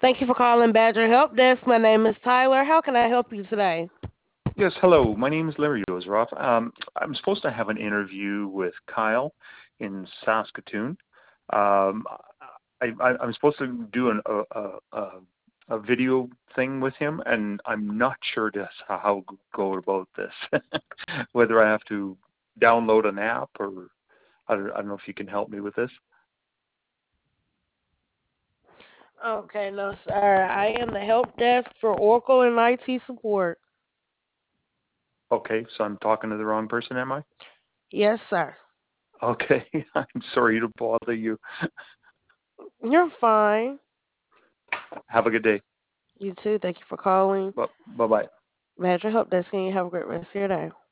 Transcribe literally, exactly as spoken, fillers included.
Thank you for calling Badger Help Desk. My name is Tyler. How can I help you today? Yes, hello. My name is Larry Dozeroff. Um, I'm supposed to have an interview with Kyle in Saskatoon. Um, I, I, I'm supposed to do an, a, a, a, a video thing with him, and I'm not sure just how to go about this. Whether I have to download an app or I don't, I don't know if you can help me with this. Okay, no, sir. I am the help desk for Oracle and I T support. Okay, so I'm talking to the wrong person, am I? Yes, sir. Okay, I'm sorry to bother you. You're fine. Have a good day. You too. Thank you for calling Bye bye. Badger Help Desk, and you have a great rest of your day.